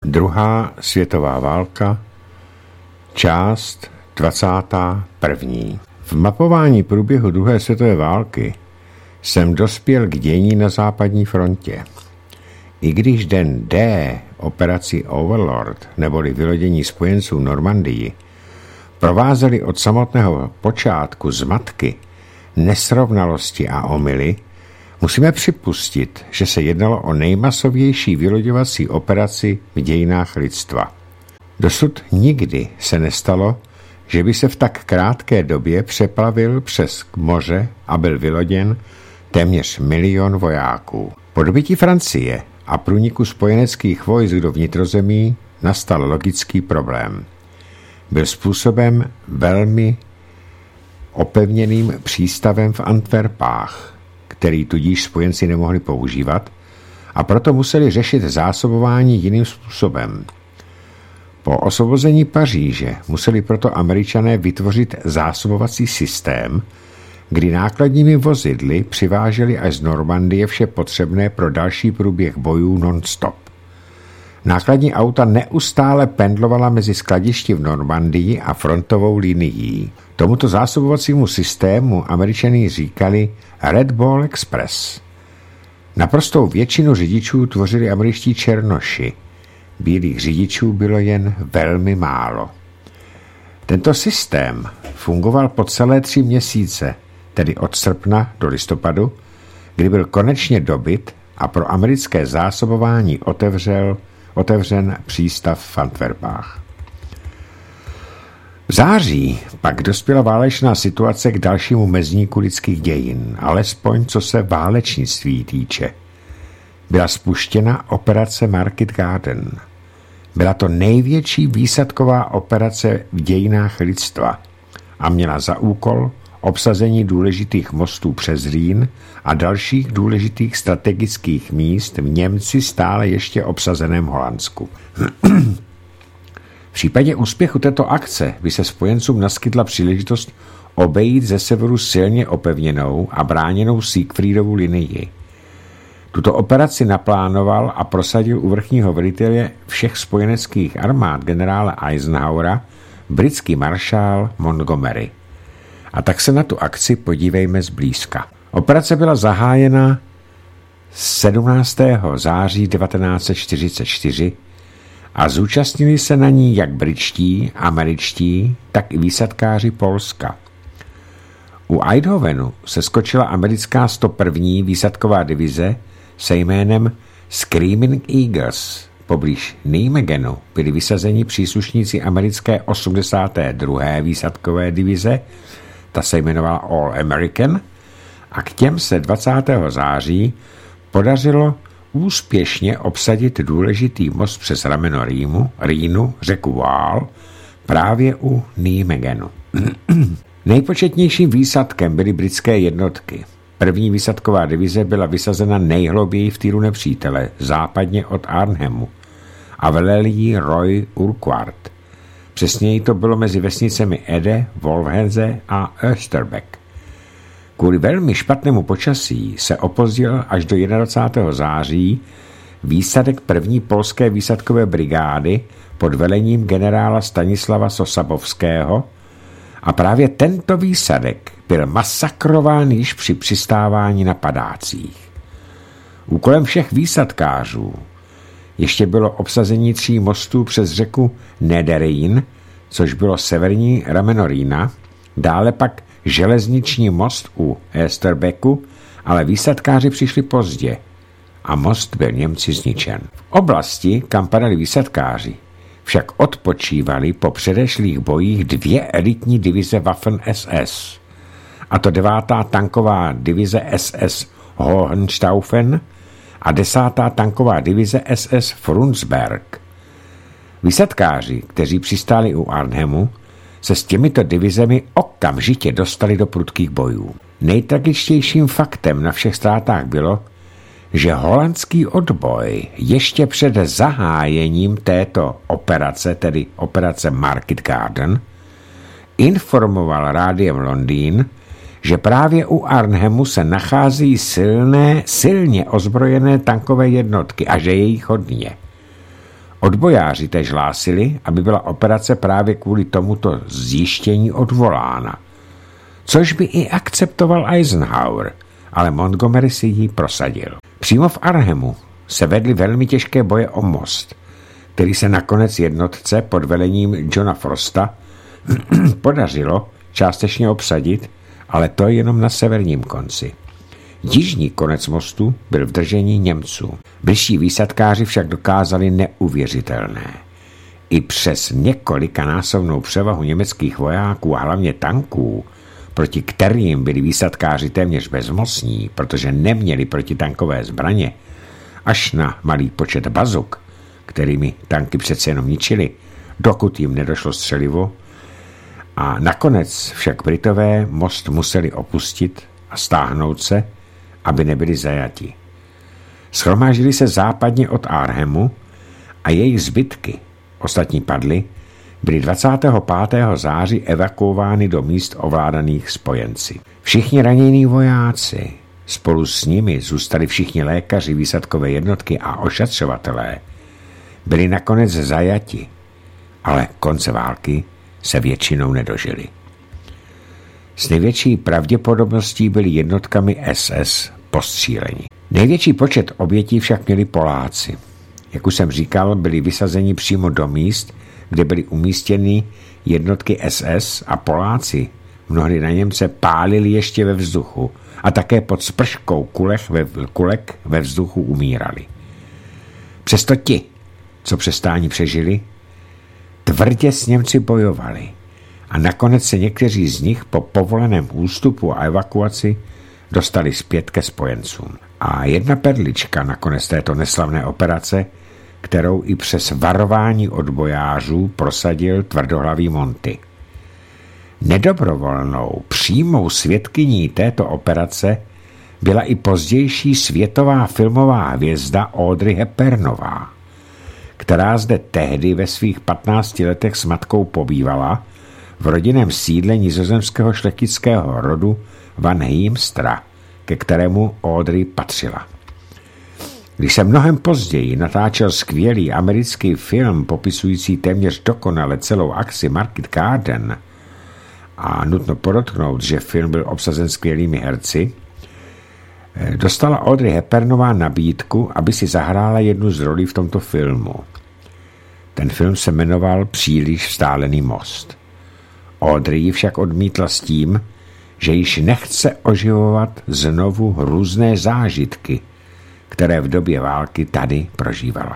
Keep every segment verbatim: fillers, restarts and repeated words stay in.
Druhá světová válka, část dvacátá první. V mapování průběhu druhé světové války jsem dospěl k dění na západní frontě. I když den D operaci Overlord neboli vylodění spojenců v Normandii provázeli od samotného počátku zmatky, nesrovnalosti a omyly, musíme připustit, že se jednalo o nejmasovější vyloďovací operaci v dějinách lidstva. Dosud nikdy se nestalo, že by se v tak krátké době přeplavil přes moře a byl vyloděn téměř milion vojáků. Po dobytí Francie a průniku spojeneckých vojsk do vnitrozemí nastal logický problém. Byl způsoben velmi opevněným přístavem v Antwerpách, který tudíž spojenci nemohli používat, a proto museli řešit zásobování jiným způsobem. Po osvobození Paříže museli proto Američané vytvořit zásobovací systém, kdy nákladními vozidly přiváželi až z Normandie vše potřebné pro další průběh bojů non-stop. Nákladní auta neustále pendlovala mezi skladišti v Normandii a frontovou linií. Tomuto zásobovacímu systému Američané říkali Red Ball Express. Naprostou většinu řidičů tvořili američtí černoši. Bílých řidičů bylo jen velmi málo. Tento systém fungoval po celé tři měsíce, tedy od srpna do listopadu, kdy byl konečně dobyt a pro americké zásobování otevřel, otevřen přístav v Antwerpách. V září pak dospěla válečná situace k dalšímu mezníku lidských dějin, alespoň co se válečnictví týče. Byla spuštěna operace Market Garden. Byla to největší výsadková operace v dějinách lidstva a měla za úkol obsazení důležitých mostů přes Rýn a dalších důležitých strategických míst v Němci stále ještě obsazeném Holandsku. V případě úspěchu této akce by se spojencům naskytla příležitost obejít ze severu silně opevněnou a bráněnou Siegfriedovu linii. Tuto operaci naplánoval a prosadil u vrchního velitele všech spojeneckých armád generála Eisenhowera britský maršál Montgomery. A tak se na tu akci podívejme zblízka. Operace byla zahájena sedmnáctého září devatenáct set čtyřicet čtyři a zúčastnili se na ní jak britští, američtí, tak i výsadkáři Polska. U Eindhovenu se skočila americká sto první výsadková divize se jménem Screaming Eagles. Poblíž Nijmegenu byli vysazeni příslušníci americké osmdesáté druhé výsadkové divize, ta se jmenovala All American, a k těm se dvacátého září podařilo úspěšně obsadit důležitý most přes rameno Rýmu, Rýnu, řeku Waal, právě u Nijmegenu. Nejpočetnějším výsadkem byly britské jednotky. První výsadková divize byla vysazena nejhlouběji v týlu nepřítele, západně od Arnhemu, a velel jí Roy Urquhart. Přesněji to bylo mezi vesnicemi Ede, Wolfheze a Österbeck. Kvůli velmi špatnému počasí se opozdil až do dvacátého prvního září výsadek první polské výsadkové brigády pod velením generála Stanislava Sosabovského, a právě tento výsadek byl masakrován již při přistávání na padácích. Úkolem všech výsadkářů ještě bylo obsazení tří mostů přes řeku Nederrhein, což bylo severní rameno Rýna, dále pak železniční most u Österbecku, ale výsadkáři přišli pozdě a most byl Němci zničen. V oblasti, kam padali výsadkáři, však odpočívali po předešlých bojích dvě elitní divize Waffen S S, a to devátá tanková divize S S Hohenstaufen a desátá tanková divize S S Frundsberg. Výsadkáři, kteří přistáli u Arnhemu, se s těmito divizemi okamžitě dostali do prudkých bojů. Nejtragičtějším faktem na všech ztrátách bylo, že holandský odboj ještě před zahájením této operace, tedy operace Market Garden, informoval rádiem Londýn, že právě u Arnhemu se nachází silné, silně ozbrojené tankové jednotky a že je jich hodně. Odbojáři též hlásili, aby byla operace právě kvůli tomuto zjištění odvolána, což by i akceptoval Eisenhower, ale Montgomery si ji prosadil. Přímo v Arnhemu se vedly velmi těžké boje o most, který se nakonec jednotce pod velením Johna Frosta podařilo částečně obsadit, ale to jenom na severním konci. Jižní konec mostu byl v držení Němců. Bližší výsadkáři však dokázali neuvěřitelné. I přes několikanásobnou převahu německých vojáků a hlavně tanků, proti kterým byli výsadkáři téměř bezmocní, protože neměli protitankové zbraně, až na malý počet bazuk, kterými tanky přece jenom ničili, dokud jim nedošlo střelivo, a nakonec však Britové most museli opustit a stáhnout se, aby nebyli zajati. Shromáždili se západně od Arnhemu a jejich zbytky, ostatní padly, byly dvacátého pátého září evakuovány do míst ovládaných spojenci. Všichni ranění vojáci, spolu s nimi zůstali všichni lékaři, výsadkové jednotky a ošetřovatelé, byli nakonec zajati, ale konce války se většinou nedožili. S největší pravděpodobností byly jednotkami S S postříleni. Největší počet obětí však měli Poláci. Jak už jsem říkal, byli vysazeni přímo do míst, kde byly umístěny jednotky S S a Poláci mnohdy na Němce pálili ještě ve vzduchu a také pod sprškou kulek ve, kulek ve vzduchu umírali. Přesto ti, co přestání přežili, tvrdě s Němci bojovali a nakonec se někteří z nich po povoleném ústupu a evakuaci dostali zpět ke spojencům. A jedna perlička nakonec této neslavné operace, kterou i přes varování odbojářů prosadil tvrdohlavý Monty. Nedobrovolnou přímou svědkyní této operace byla i pozdější světová filmová hvězda Audrey Hepburnová, která zde tehdy ve svých patnácti letech s matkou pobývala v rodinném sídle nizozemského šlechtického rodu Van Heemstra, ke kterému Audrey patřila. Když se mnohem později natáčel skvělý americký film popisující téměř dokonale celou akci Market Garden, a nutno podotknout, že film byl obsazen skvělými herci, dostala Audrey Hepburnová nabídku, aby si zahrála jednu z rolí v tomto filmu. Ten film se jmenoval Příliš vzdálený most. Audrey ji však odmítla s tím, že již nechce oživovat znovu různé zážitky, které v době války tady prožívala.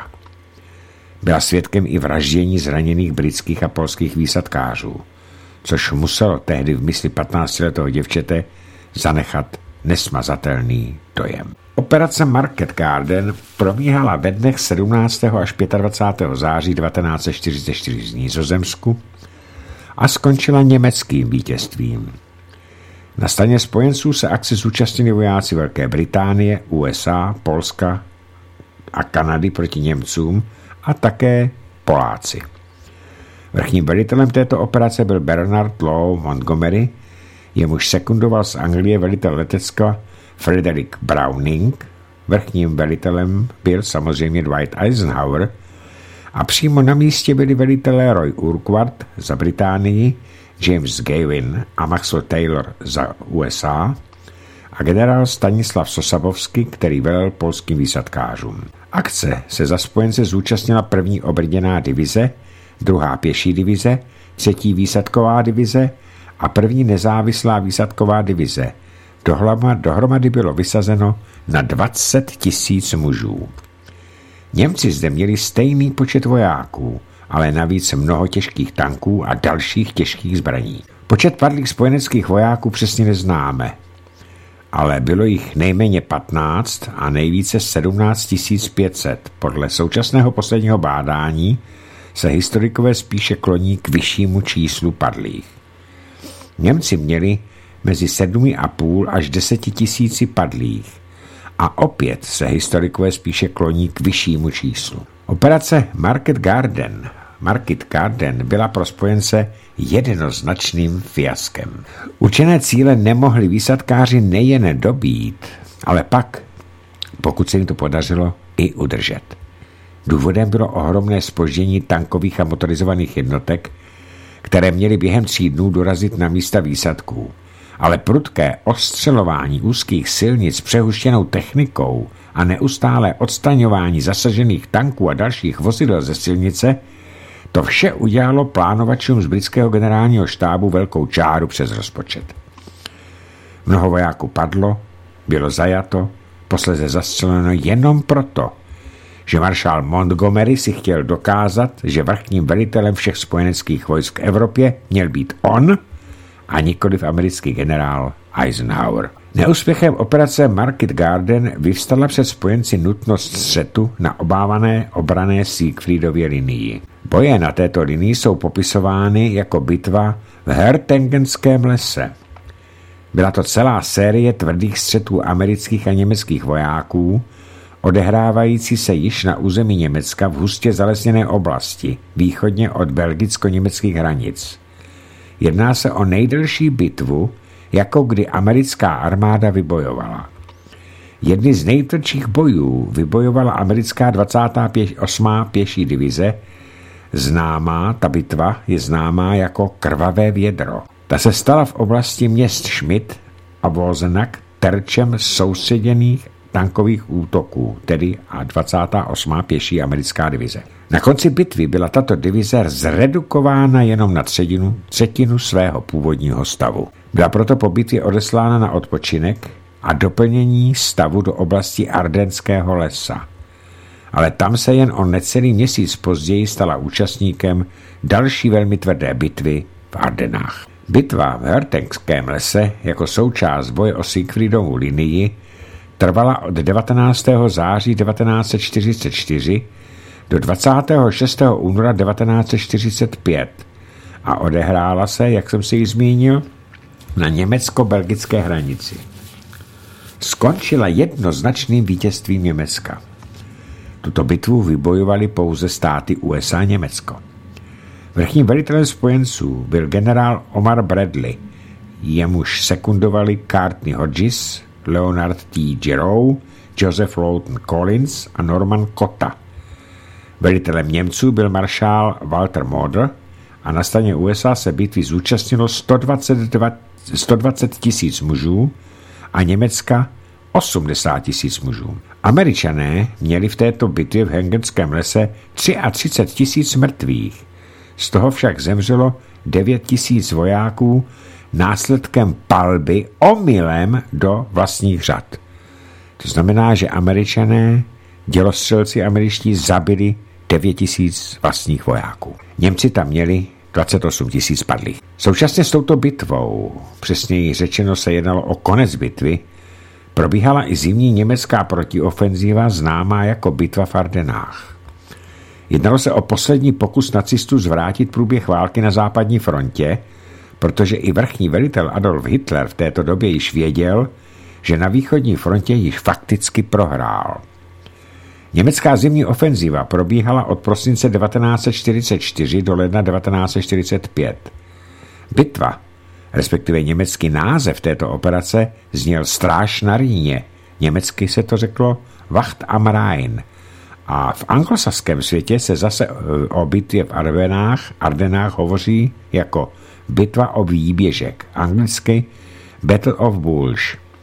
Byla svědkem i vraždění zraněných britských a polských výsadkářů, což muselo tehdy v mysli patnáctiletého děvčete zanechat nesmazatelný dojem. Operace Market Garden probíhala ve dnech sedmnáctého až dvacátého pátého září devatenáct set čtyřicet čtyři v Nizozemsku a skončila německým vítězstvím. Na straně spojenců se akci zúčastnili vojáci Velké Británie, U S A, Polska a Kanady proti Němcům a také Poláci. Vrchním velitelem této operace byl Bernard Law Montgomery, jemuž sekundoval z Anglie velitel letectva Frederick Browning, vrchním velitelem byl samozřejmě Dwight Eisenhower a přímo na místě byli velitelé Roy Urquhart za Británii, James Gavin a Maxwell Taylor za U S A a generál Stanislav Sosabowski, který velel polským výsadkářům. Akce se za spojence zúčastnila první obrněná divize, druhá pěší divize, třetí výsadková divize a první nezávislá výsadková divize. Dohromady bylo vysazeno na dvacet tisíc mužů. Němci zde měli stejný počet vojáků, ale navíc mnoho těžkých tanků a dalších těžkých zbraní. Počet padlých spojeneckých vojáků přesně neznáme, ale bylo jich nejméně patnáct a nejvíce sedmnáct tisíc pět set. Podle současného posledního bádání se historikové spíše kloní k vyššímu číslu padlých. Němci měli mezi sedmi a půl až deseti tisíci padlých a opět se historikové spíše kloní k vyššímu číslu. Operace Market Garden, Market Garden byla pro spojence jednoznačným fiaskem. Určené cíle nemohli výsadkáři nejen dobít, ale pak, pokud se jim to podařilo, i udržet. Důvodem bylo ohromné zpoždění tankových a motorizovaných jednotek, které měly během tří dnů dorazit na místa výsadků. Ale prudké ostřelování úzkých silnic přehuštěnou technikou a neustálé odstraňování zasažených tanků a dalších vozidel ze silnice, to vše udělalo plánovačům z britského generálního štábu velkou čáru přes rozpočet. Mnoho vojáků padlo, bylo zajato, posléze zastřeleno jenom proto, že maršál Montgomery si chtěl dokázat, že vrchním velitelem všech spojeneckých vojsk v Evropě měl být on a nikoliv americký generál Eisenhower. Neúspěchem operace Market Garden vyvstala před spojenci nutnost střetu na obávané obrané Siegfriedově linii. Boje na této linii jsou popisovány jako bitva v Hertengenském lese. Byla to celá série tvrdých střetů amerických a německých vojáků, odehrávající se již na území Německa v hustě zalesněné oblasti, východně od belgicko-německých hranic. Jedná se o nejdelší bitvu, jako kdy americká armáda vybojovala. Jedny z nejtvrdších bojů vybojovala americká dvacátá osmá pěší divize, známá, ta bitva je známá jako Krvavé vědro. Ta se stala v oblasti měst Schmidt a Wolzenach terčem soustředěných tankových útoků, tedy a dvacátá osmá pěší americká divize. Na konci bitvy byla tato divize zredukována jenom na třetinu, třetinu svého původního stavu. Byla proto po bitvě odeslána na odpočinek a doplnění stavu do oblasti Ardenského lesa. Ale tam se jen o necelý měsíc později stala účastníkem další velmi tvrdé bitvy v Ardenách. Bitva v Hertenském lese jako součást boje o Siegfriedovu linii trvala od devatenáctého září devatenáct set čtyřicet čtyři do dvacátého šestého února devatenáct set čtyřicet pět a odehrála se, jak jsem si ji zmínil, na německo-belgické hranici. Skončila jednoznačným vítězstvím Německa. Tuto bitvu vybojovali pouze státy U S A a Německo. Vrchním velitelem spojenců byl generál Omar Bradley, jemuž sekundovali Courtney Hodges, Leonard T. Giroux, Joseph Lawton Collins a Norman Cotta. Velitelem Němců byl maršál Walter Model a na straně U S A se bitvy zúčastnilo sto dvacet tisíc mužů a Německa osmdesát tisíc mužů. Američané měli v této bitvě v Hertenském lese třicet tři tisíc mrtvých. Z toho však zemřelo devět tisíc vojáků následkem palby omylem do vlastních řad. To znamená, že Američané, dělostřelci američtí, zabili devět tisíc vlastních vojáků. Němci tam měli dvacet osm tisíc padlých. Současně s touto bitvou, přesněji řečeno se jednalo o konec bitvy, probíhala i zimní německá protiofenzíva známá jako bitva v Ardenách. Jednalo se o poslední pokus nacistů zvrátit průběh války na západní frontě, protože i vrchní velitel Adolf Hitler v této době již věděl, že na východní frontě již fakticky prohrál. Německá zimní ofenzíva probíhala od prosince devatenáct set čtyřicet čtyři do ledna devatenáct set čtyřicet pět. Bitva, respektive německý název této operace, zněl Stráž na Rýně. Německy se to řeklo Wacht am Rhein. A v anglosaském světě se zase o bitvě v Ardenách, Ardenách hovoří jako bitva o výběžek, anglicky Battle of Bulge.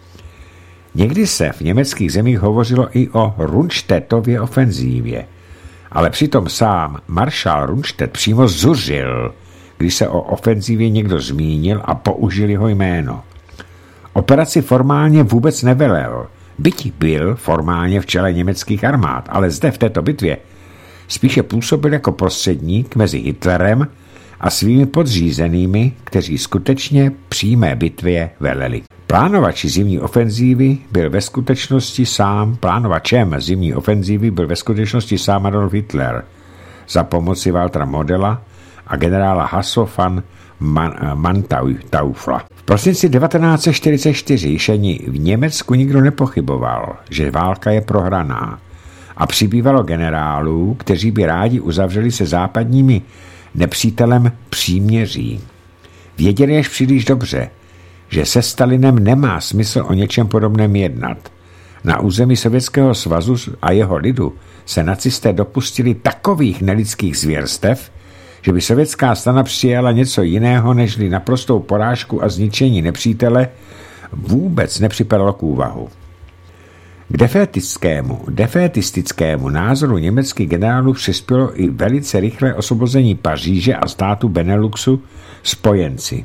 Někdy se v německých zemích hovořilo i o Rundstedtově ofenzívě, ale přitom sám maršál Rundstedt přímo zuřil, když se o ofenzívě někdo zmínil a použil jeho jméno. Operaci formálně vůbec nevelel, byť byl formálně v čele německých armád, ale zde v této bitvě spíše působil jako prostředník mezi Hitlerem a svými podřízenými, kteří skutečně přímé bitvě veleli. Plánovači zimní ofenzívy byl ve skutečnosti sám, plánovačem zimní ofenzívy byl ve skutečnosti sám Adolf Hitler za pomoci Waltera Modela a generála Hasso van Mantaufla. V prosinci devatenáct set čtyřicet čtyři již ani v Německu nikdo nepochyboval, že válka je prohraná a přibývalo generálů, kteří by rádi uzavřeli se západními nepřítelem příměří. Věděli až příliš dobře, že se Stalinem nemá smysl o něčem podobném jednat Na území Sovětského svazu a jeho lidu se nacisté dopustili takových nelidských zvěrstev, že by sovětská strana přijala něco jiného, nežli naprostou porážku a zničení nepřítele, vůbec nepřipadalo k úvahu. K defétistickému, defétistickému názoru německých generálů přispělo i velice rychlé osvobození Paříže a státu Beneluxu spojenci.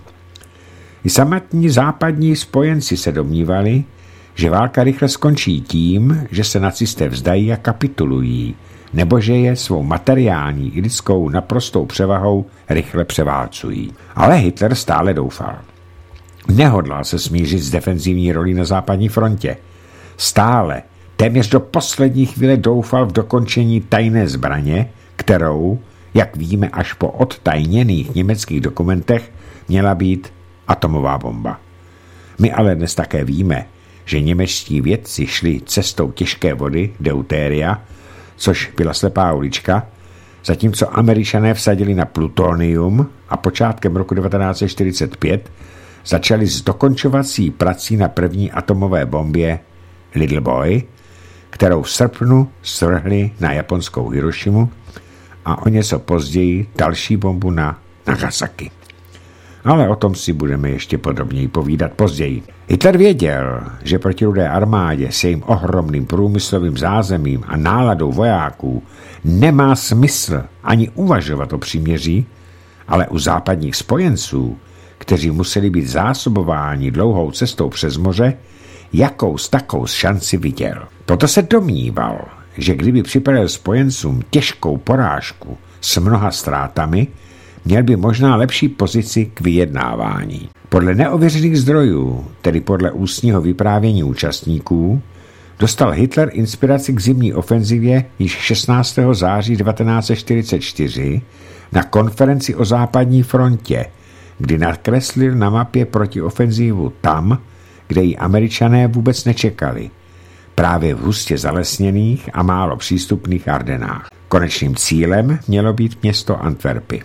I samotní západní spojenci se domnívali, že válka rychle skončí tím, že se nacisté vzdají a kapitulují, nebo že je svou materiální i lidskou naprostou převahou rychle převálcují. Ale Hitler stále doufal. Nehodlal se smířit s defenzivní rolí na západní frontě. Stále, téměř do poslední chvíle doufal v dokončení tajné zbraně, kterou, jak víme až po odtajněných německých dokumentech, měla být atomová bomba. My ale dnes také víme, že němečtí vědci šli cestou těžké vody deutéria, což byla slepá ulička, zatímco Američané vsadili na plutonium a počátkem roku devatenáct set čtyřicet pět začali s dokončovací prací na první atomové bombě Little Boy, kterou v srpnu svrhli na japonskou Hirošimu a o něco později další bombu na Nagasaki. Ale o tom si budeme ještě podrobněji povídat později. Hitler věděl, že proti Rudé armádě s jejím ohromným průmyslovým zázemím a náladou vojáků nemá smysl ani uvažovat o příměří, ale u západních spojenců, kteří museli být zásobováni dlouhou cestou přes moře, jakou s takou šanci viděl. Proto se domníval, že kdyby připadal spojencům těžkou porážku s mnoha ztrátami, měl by možná lepší pozici k vyjednávání. Podle neověřených zdrojů, tedy podle ústního vyprávění účastníků, dostal Hitler inspiraci k zimní ofenzivě již šestnáctého září devatenáct set čtyřicet čtyři na konferenci o západní frontě, kdy nakreslil na mapě protiofenzivu tam, kde ji Američané vůbec nečekali, právě v hustě zalesněných a málo přístupných Ardenách. Konečným cílem mělo být město Antwerpy.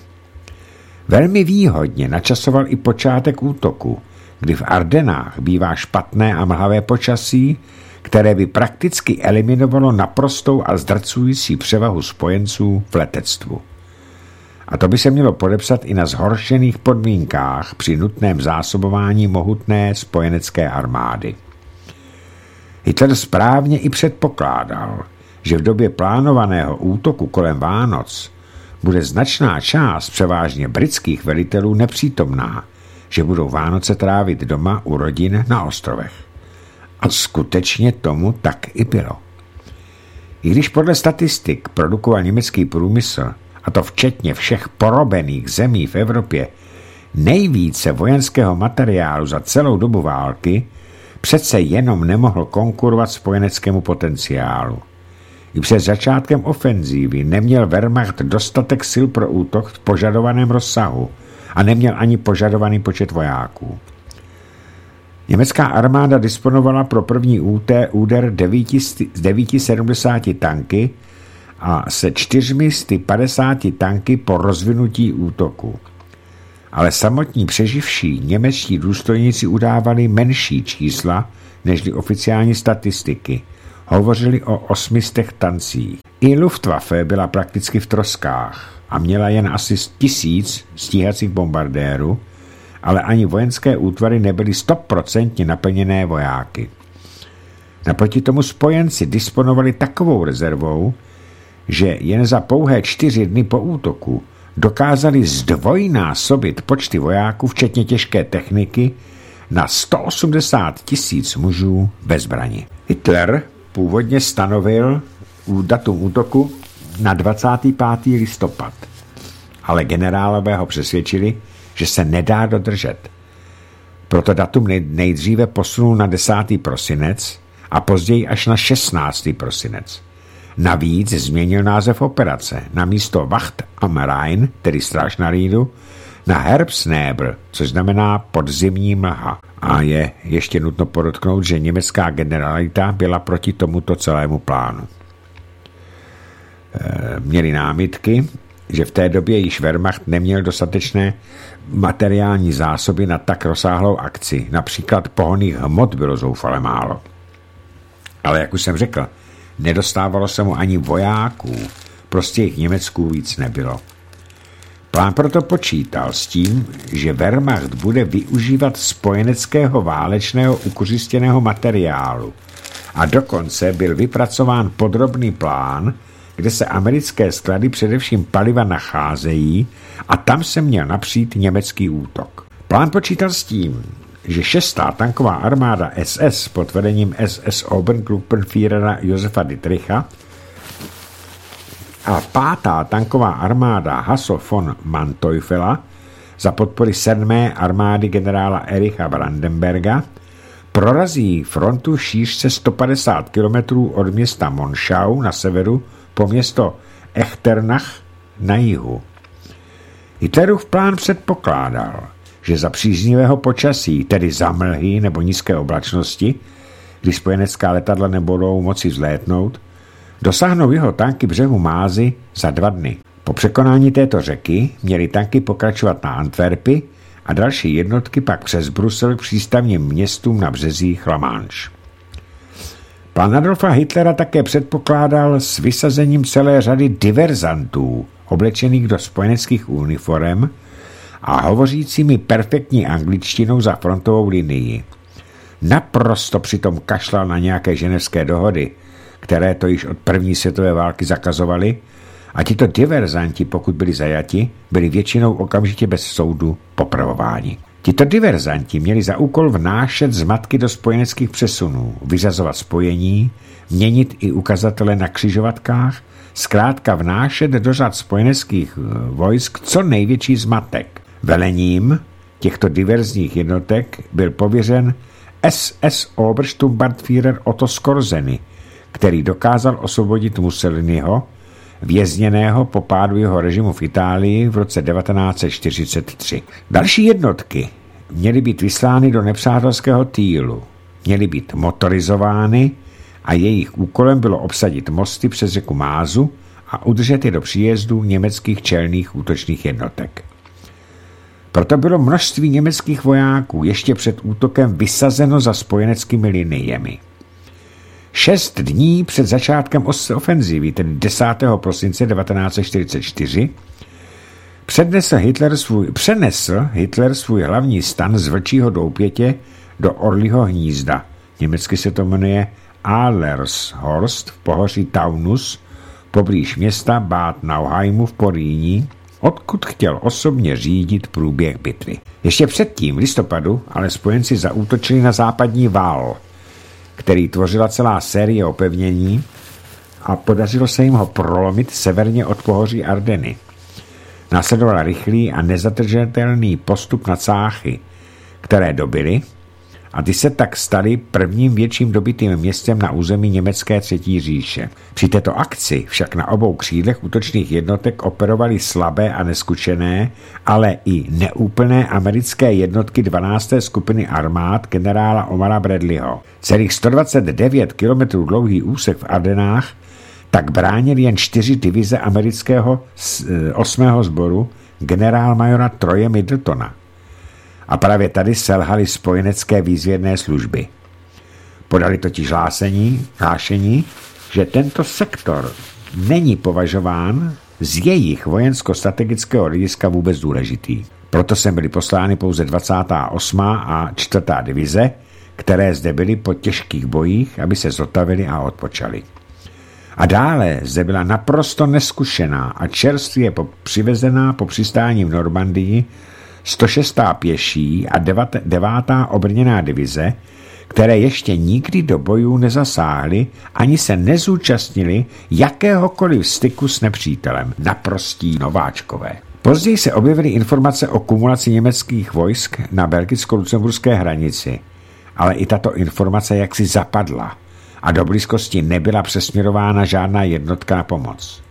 Velmi výhodně načasoval i počátek útoku, kdy v Ardenách bývá špatné a mlhavé počasí, které by prakticky eliminovalo naprostou a zdrcující převahu spojenců v letectvu. A to by se mělo podepsat i na zhoršených podmínkách při nutném zásobování mohutné spojenecké armády. Hitler správně i předpokládal, že v době plánovaného útoku kolem Vánoc bude značná část převážně britských velitelů nepřítomná, že budou Vánoce trávit doma u rodin na ostrovech. A skutečně tomu tak i bylo. I když podle statistik produkoval německý průmysl, a to včetně všech porobených zemí v Evropě, nejvíce vojenského materiálu za celou dobu války, přece jenom nemohl konkurovat spojeneckému potenciálu. I před začátkem ofenzívy neměl Wehrmacht dostatek sil pro útok v požadovaném rozsahu a neměl ani požadovaný počet vojáků. Německá armáda disponovala pro první úder devět set sedmdesát tanky a se čtyřmi sty padesáti tanky po rozvinutí útoku. Ale samotní přeživší němečtí důstojníci udávali menší čísla nežli oficiální statistiky. Hovořili o osmistech tancích. I Luftwaffe byla prakticky v troskách a měla jen asi tisíc stíhacích bombardérů, ale ani vojenské útvary nebyly stoprocentně naplněné vojáky. Naproti tomu spojenci disponovali takovou rezervou, že jen za pouhé čtyři dny po útoku dokázali zdvojnásobit počty vojáků, včetně těžké techniky, na sto osmdesát tisíc mužů ve zbrani. Hitler původně stanovil datum útoku na dvacátého pátého listopad, ale generálové ho přesvědčili, že se nedá dodržet. Proto datum nejdříve posunul na desátý prosinec a později až na šestnáctý prosinec. Navíc změnil název operace na místo Wacht am Rhein, tedy Stráž na Rýnu, na Herbstnebel, což znamená podzimní mlha. A je ještě nutno podotknout, že německá generalita byla proti tomuto celému plánu. E, měli námitky, že v té době již Wehrmacht neměl dostatečné materiální zásoby na tak rozsáhlou akci. Například pohonných hmot bylo zoufale málo. Ale jak už jsem řekl, nedostávalo se mu ani vojáků, prostě jich Německu víc nebylo. Plán proto počítal s tím, že Wehrmacht bude využívat spojeneckého válečného ukořistěného materiálu a dokonce byl vypracován podrobný plán, kde se americké sklady především paliva nacházejí a tam se měl napřít německý útok. Plán počítal s tím, že šestá tanková armáda S S pod vedením S S Obergruppenführera Josefa Dietricha a pátá tanková armáda Hasso von Manteufela za podpory sedmé armády generála Ericha Brandenberga prorazí frontu šířce sto padesát kilometrů od města Monschau na severu po město Echternach na jihu. Hitlerův plán předpokládal, že za příznivého počasí, tedy za mlhy nebo nízké oblačnosti, kdy spojenecká letadla nebudou moci vzlétnout, dosáhnou jeho tanky břehu Mázy za dva dny. Po překonání této řeky měly tanky pokračovat na Antwerpy a další jednotky pak přes Brusel k přístavním městům na březích La Manche. Plán Adolfa Hitlera také předpokládal s vysazením celé řady diverzantů, oblečených do spojeneckých uniforem a hovořícími perfektní angličtinou za frontovou linii. Naprosto přitom kašlal na nějaké ženevské dohody, které to již od první světové války zakazovaly, a tito diverzanti, pokud byli zajati, byli většinou okamžitě bez soudu popravováni. Tito diverzanti měli za úkol vnášet zmatky do spojeneckých přesunů, vyřazovat spojení, měnit i ukazatele na křižovatkách, zkrátka vnášet do řad spojeneckých vojsk co největší zmatek. Velením těchto diverzních jednotek byl pověřen S S Obersturmbannführer Otto Skorzeny, který dokázal osvobodit Mussoliniho, vězněného po pádu jeho režimu v Itálii v roce devatenáct set čtyřicet tři. Další jednotky měly být vyslány do nepřátelského týlu, měly být motorizovány a jejich úkolem bylo obsadit mosty přes řeku Mázu a udržet je do příjezdu německých čelných útočných jednotek. Proto bylo množství německých vojáků ještě před útokem vysazeno za spojeneckými liniemi. Šest dní před začátkem ofenzivy, tedy desátého prosince devatenáct set čtyřicet čtyři, přednesl Hitler svůj, přenesl Hitler svůj hlavní stan z Vlčího doupětě do Orlího hnízda. Německy se to jmenuje Adlershorst v pohoří Taunus, poblíž města Bad Nauheimu v Porýní, odkud chtěl osobně řídit průběh bitvy. Ještě předtím, v listopadu, ale spojenci zaútočili na západní val, který tvořila celá série opevnění, a podařilo se jim ho prolomit severně od pohoří Ardeny. Následoval rychlý a nezadržitelný postup na Cáchy, které dobyly, a ty se tak staly prvním větším dobytým městem na území německé třetí říše. Při této akci však na obou křídlech útočných jednotek operovaly slabé a neskušené, ale i neúplné americké jednotky dvanácté skupiny armád generála Omara Bradleyho. Celých sto dvacet devět kilometrů dlouhý úsek v Ardenách tak bránil jen čtyři divize amerického osmého sboru generálmajora Troje Middletona. A právě tady selhaly spojenecké výzvědné služby. Podali totiž hlásení, hlášení, že tento sektor není považován z jejich vojensko-strategického hlediska vůbec důležitý. Proto sem byly poslány pouze dvacátá osmá a čtvrtá divize, které zde byly po těžkých bojích, aby se zotavili a odpočali. A dále zde byla naprosto neskušená a čerstvě po, přivezená po přistání v Normandii sto šestá pěší a devátá obrněná divize, které ještě nikdy do bojů nezasáhly ani se nezúčastnili jakéhokoliv styku s nepřítelem. Naprostí nováčkové. Později se objevily informace o kumulaci německých vojsk na belgicko-lucemburské hranici, ale i tato informace jaksi zapadla a do blízkosti nebyla přesměrována žádná jednotka na pomoc.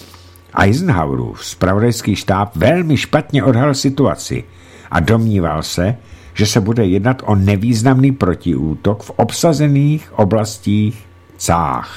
Eisenhowerův zpravodajský štáb velmi špatně odhalil situaci a domníval se, že se bude jednat o nevýznamný protiútok v obsazených oblastích Cách.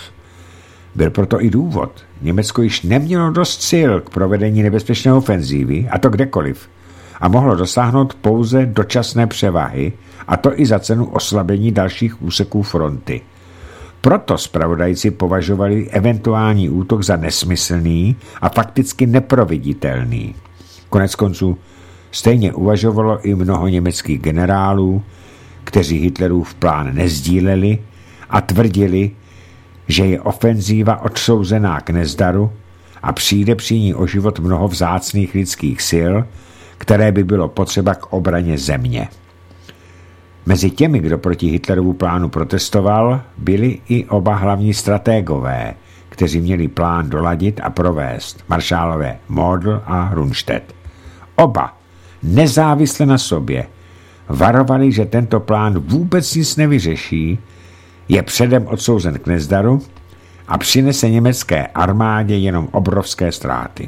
Byl proto i důvod. Německo již nemělo dost sil k provedení nebezpečné ofenzívy, a to kdekoliv, a mohlo dosáhnout pouze dočasné převahy, a to i za cenu oslabení dalších úseků fronty. Proto zpravodajci považovali eventuální útok za nesmyslný a fakticky neproveditelný. Konec konců stejně uvažovalo i mnoho německých generálů, kteří Hitlerův plán nezdíleli a tvrdili, že je ofenzíva odsouzená k nezdaru a přijde při ní o život mnoho vzácných lidských sil, které by bylo potřeba k obraně země. Mezi těmi, kdo proti Hitlerovu plánu protestoval, byli i oba hlavní stratégové, kteří měli plán doladit a provést, maršálové Model a Rundstedt. Oba, nezávisle na sobě, varovali, že tento plán vůbec nic nevyřeší, je předem odsouzen k nezdaru a přinese německé armádě jenom obrovské ztráty.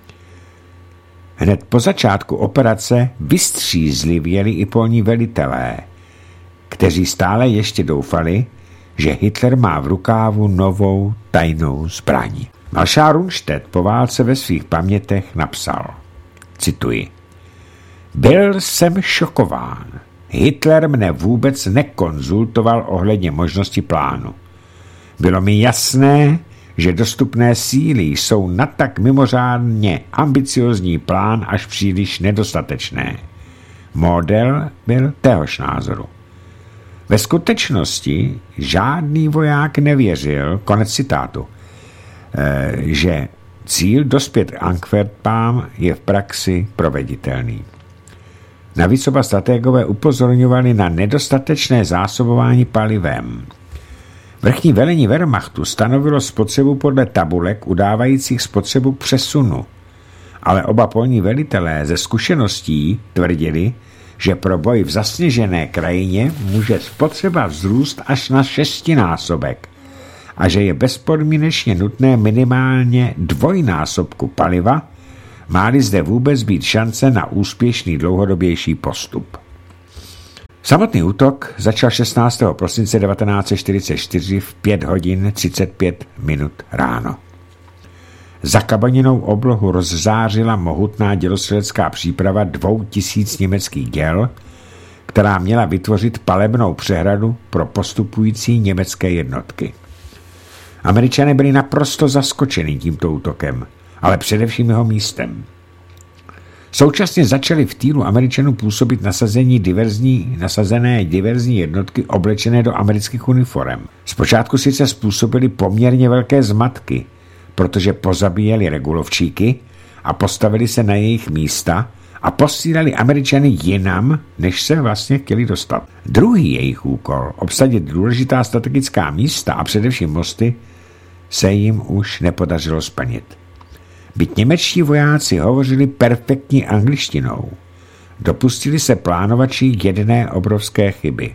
Hned po začátku operace vystřízlivěli i polní velitelé, kteří stále ještě doufali, že Hitler má v rukávu novou tajnou zbraň. Maršál Rundstedt po válce ve svých pamětech napsal, cituji, byl jsem šokován. Hitler mne vůbec nekonzultoval ohledně možnosti plánu. Bylo mi jasné, že dostupné síly jsou na tak mimořádně ambiciozní plán až příliš nedostatečné. Model byl téhož názoru. Ve skutečnosti žádný voják nevěřil, konec citátu, že cíl dospět k Antwerpám je v praxi proveditelný. Navíc oba strategové upozorňovali na nedostatečné zásobování palivem. Vrchní velení Wehrmachtu stanovilo spotřebu podle tabulek udávajících spotřebu přesunu, ale oba polní velitelé ze zkušeností tvrdili, že pro boj v zasněžené krajině může spotřeba vzrůst až na šestinásobek a že je bezpodmínečně nutné minimálně dvojnásobku paliva, má-li zde vůbec být šance na úspěšný dlouhodobější postup. Samotný útok začal šestnáctého prosince devatenáct set čtyřicet čtyři v pět hodin třicet pět minut ráno. Zakabaněnou oblohu rozzářila mohutná dělostřelecká příprava dvou tisíc německých děl, která měla vytvořit palebnou přehradu pro postupující německé jednotky. Američané byli naprosto zaskočeni tímto útokem, ale především jeho místem. Současně začaly v týlu Američanů působit nasazení diverzní, nasazené diverzní jednotky oblečené do amerických uniform. Zpočátku sice způsobili poměrně velké zmatky, protože pozabíjeli regulovčíky a postavili se na jejich místa a posílali Američany jinam, než se vlastně chtěli dostat. Druhý jejich úkol, obsadit důležitá strategická místa a především mosty, se jim už nepodařilo splnit. Byť němečtí vojáci hovořili perfektní angličtinou, dopustili se plánovači jedné obrovské chyby.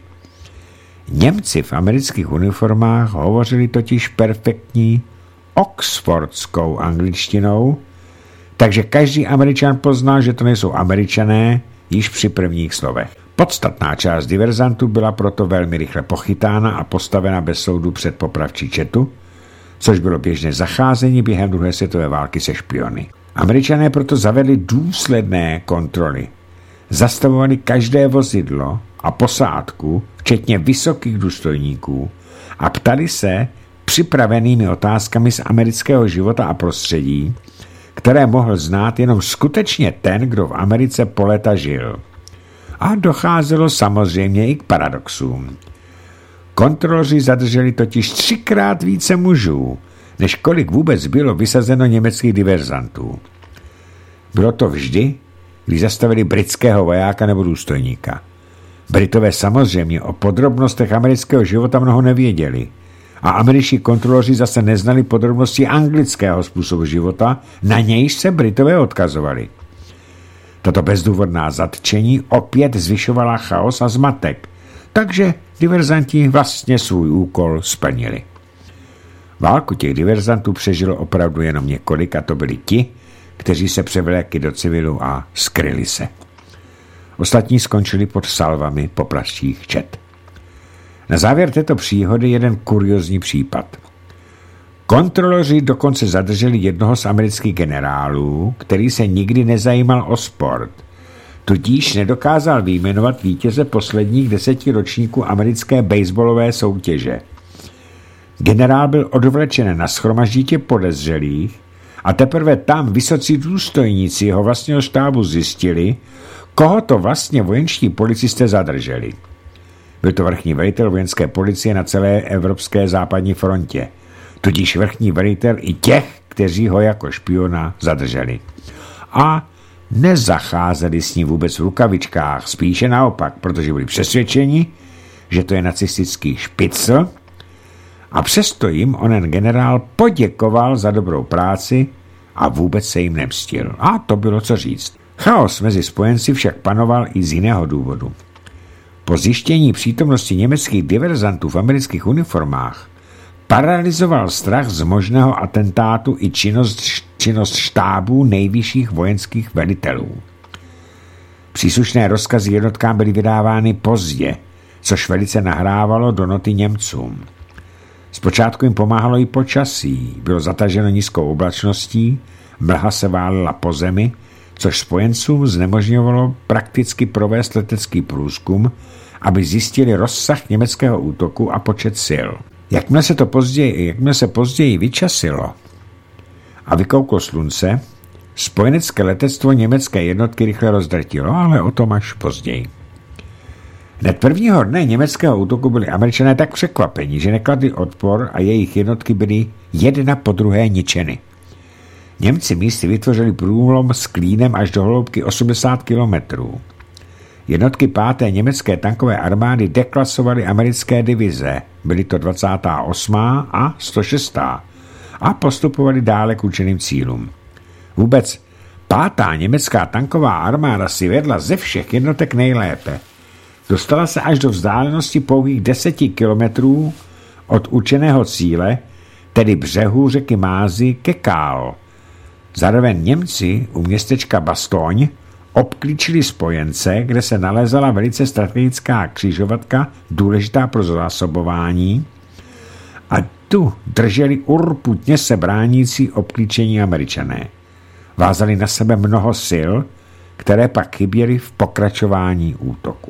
Němci v amerických uniformách hovořili totiž perfektní oxfordskou angličtinou, takže každý Američan poznal, že to nejsou Američané již při prvních slovech. Podstatná část diverzantů byla proto velmi rychle pochytána a postavena bez soudu před popravčí četu, což bylo běžné zacházení během druhé světové války se špiony. Američané proto zavedli důsledné kontroly. Zastavovali každé vozidlo a posádku, včetně vysokých důstojníků, a ptali se připravenými otázkami z amerického života a prostředí, které mohl znát jenom skutečně ten, kdo v Americe po léta žil. A docházelo samozřejmě i k paradoxům. Kontroloři zadrželi totiž třikrát více mužů, než kolik vůbec bylo vysazeno německých diverzantů. Bylo to vždy, když zastavili britského vojáka nebo důstojníka. Britové samozřejmě o podrobnostech amerického života mnoho nevěděli a američtí kontroloři zase neznali podrobnosti anglického způsobu života, na nějž se Britové odkazovali. Tato bezdůvodná zatčení opět zvyšovala chaos a zmatek, takže diverzanti vlastně svůj úkol splnili. Válku těch diverzantů přežilo opravdu jenom několik a to byli ti, kteří se převlékli do civilu a skryli se. Ostatní skončili pod salvami popravčích čet. Na závěr této příhody jeden kuriozní případ. Kontroloři dokonce zadrželi jednoho z amerických generálů, který se nikdy nezajímal o sport, tudíž nedokázal vyjmenovat vítěze posledních deseti ročníků americké baseballové soutěže. Generál byl odvlečen na shromaždítě podezřelých a teprve tam vysocí důstojníci jeho vlastního štábu zjistili, koho to vlastně vojenští policisté zadrželi. Byl to vrchní velitel vojenské policie na celé evropské západní frontě, tudíž vrchní velitel i těch, kteří ho jako špiona zadrželi. A nezacházeli s ním vůbec v rukavičkách, spíše naopak, protože byli přesvědčeni, že to je nacistický špicl, a přesto jim onen generál poděkoval za dobrou práci a vůbec se jim nemstil. A to bylo co říct. Chaos mezi spojenci však panoval i z jiného důvodu. Po zjištění přítomnosti německých diverzantů v amerických uniformách paralyzoval strach z možného atentátu i činnost, činnost štábů nejvyšších vojenských velitelů. Příslušné rozkazy jednotkám byly vydávány pozdě, což velice nahrávalo do noty Němcům. Zpočátku jim pomáhalo i počasí, bylo zataženo nízkou oblačností, mlha se válila po zemi, což spojencům znemožňovalo prakticky provést letecký průzkum, aby zjistili rozsah německého útoku a počet sil. Jakmile se to později, jakmile se později vyčasilo a vykouklo slunce, spojenecké letectvo německé jednotky rychle rozdrtilo, ale o tom až později. Hned prvního dne německého útoku byli Američané tak překvapeni, že nekladli odpor a jejich jednotky byly jedna po druhé ničeny. Němci místy vytvořili průlom s klínem až do hloubky osmdesát kilometrů. Jednotky páté německé tankové armády deklasovaly americké divize, byly to dvacátá osmá a sto šestá a postupovali dále k určeným cílům. Vůbec pátá německá tanková armáda si vedla ze všech jednotek nejlépe. Dostala se až do vzdálenosti pouhých deseti kilometrů od určeného cíle, tedy břehu řeky Mázy ke Kál. Zároveň Němci u městečka Bastogne obklíčili spojence, kde se nalézala velice strategická křižovatka, důležitá pro zásobování, a tu drželi urputně se bránící obklíčení Američané. Vázali na sebe mnoho sil, které pak chyběly v pokračování útoku.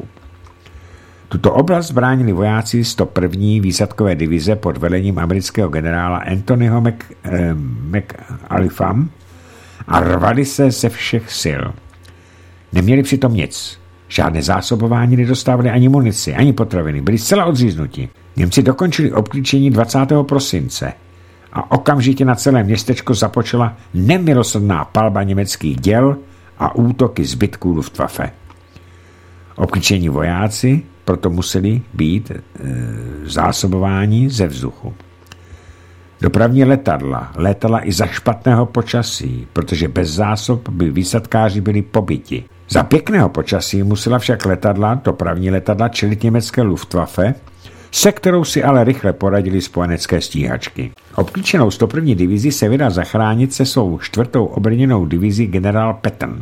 Tuto oblast bránili vojáci sto první výsadkové divize pod velením amerického generála Anthonyho Mc, eh, McAuliffe'a a rvali se ze všech sil. Neměli přitom nic. Žádné zásobování nedostávali ani munici, ani potraviny. Byli zcela odříznuti. Němci dokončili obklíčení dvacátého prosince a okamžitě na celé městečko započala nemilosrdná palba německých děl a útoky zbytků Luftwaffe. Obklíčení vojáci proto museli být e, zásobováni ze vzduchu. Dopravní letadla létala i za špatného počasí, protože bez zásob by výsadkáři byli pobiti. Za pěkného počasí musela však letadla, dopravní letadla, čelit německé Luftwaffe, se kterou si ale rychle poradili spojenecké stíhačky. Obklíčenou sto první divizi se vydal zachránit se svou čtvrtou obrněnou divizí generál Patton.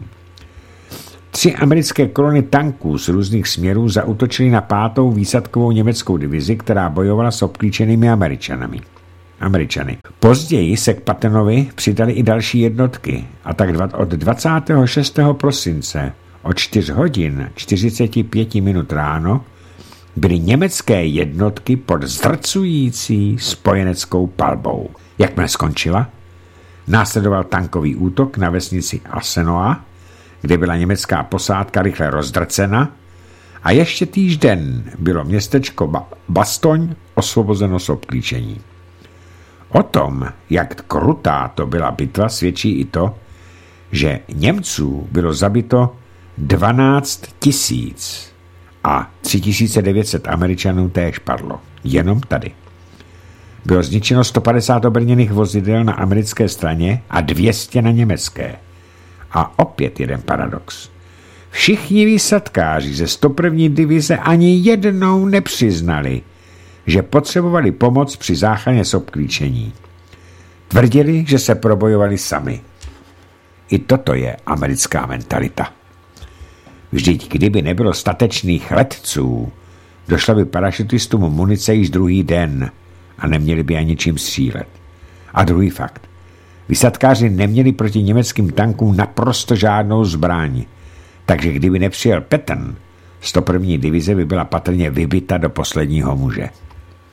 Tři americké kolony tanků z různých směrů zaútočily na pátou výsadkovou německou divizi, která bojovala s obklíčenými Američanami. Američany. Později se k Pattonovi přidali i další jednotky a tak od dvacátého šestého prosince od čtyři hodin čtyřicet pět minut ráno byly německé jednotky pod zdrcující spojeneckou palbou. Jakmile skončila, následoval tankový útok na vesnici Asenoa, kde byla německá posádka rychle rozdrcena, a ještě týžden bylo městečko Bastogne osvobozeno z obklíčení. O tom, jak krutá to byla bitva, svědčí i to, že Němců bylo zabito dvanáct tisíc a tři tisíce devět set Američanů též padlo. Jenom tady. Bylo zničeno sto padesát obrněných vozidel na americké straně a dvě stě na německé. A opět jeden paradox. Všichni výsadkáři ze sto první divize ani jednou nepřiznali, že potřebovali pomoc při záchraně z obklíčení. Tvrdili, že se probojovali sami. I toto je americká mentalita. Vždyť kdyby nebylo statečných letců, došla by parašutistům munice již druhý den a neměli by ani čím střílet. A druhý fakt. Výsadkáři neměli proti německým tankům naprosto žádnou zbraň, takže kdyby nepřijel Patton, sto první divize by byla patrně vybita do posledního muže.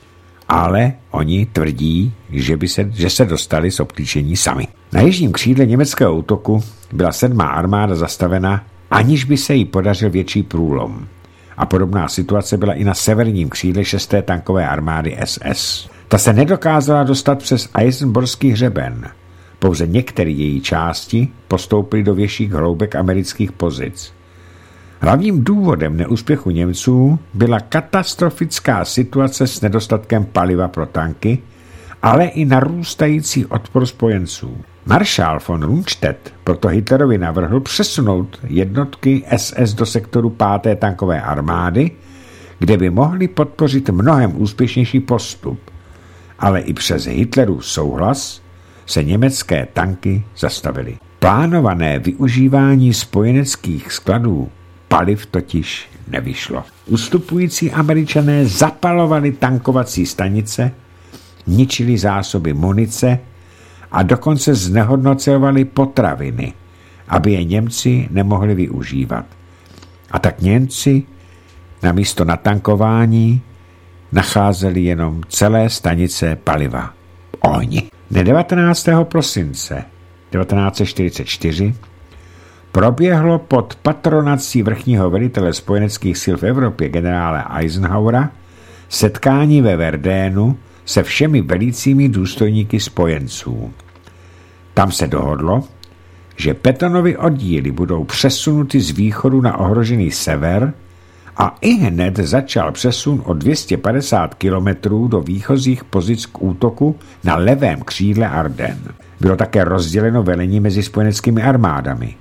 ale oni tvrdí, že, by se, že se dostali z obklíčení sami. Na jižním křídle německého útoku byla sedmá armáda zastavena, aniž by se jí podařil větší průlom. A podobná situace byla i na severním křídle šesté tankové armády S S. Ta se nedokázala dostat přes Eisenborský hřeben. Pouze některé její části postoupily do větších hloubek amerických pozic. Hlavním důvodem neúspěchu Němců byla katastrofická situace s nedostatkem paliva pro tanky, ale i narůstající odpor spojenců. Maršál von Rundstedt proto Hitlerovi navrhl přesunout jednotky S S do sektoru páté tankové armády, kde by mohli podpořit mnohem úspěšnější postup. Ale i přes Hitlerův souhlas se německé tanky zastavily. Plánované využívání spojeneckých skladů paliv totiž nevyšlo. Ustupující Američané zapalovali tankovací stanice, ničili zásoby munice a dokonce znehodnocovali potraviny, aby je Němci nemohli využívat. A tak Němci na místo natankování nacházeli jenom celé stanice paliva. Oni. Dne devatenáctého prosince devatenáct set čtyřicet čtyři proběhlo pod patronací vrchního velitele spojeneckých sil v Evropě generála Eisenhowera setkání ve Verdénu se všemi velícími důstojníky spojenců. Tam se dohodlo, že Pattonovy oddíly budou přesunuty z východu na ohrožený sever a i hned začal přesun o dvě stě padesát kilometrů do výchozích pozic k útoku na levém křídle Arden. Bylo také rozděleno velení mezi spojeneckými armádami.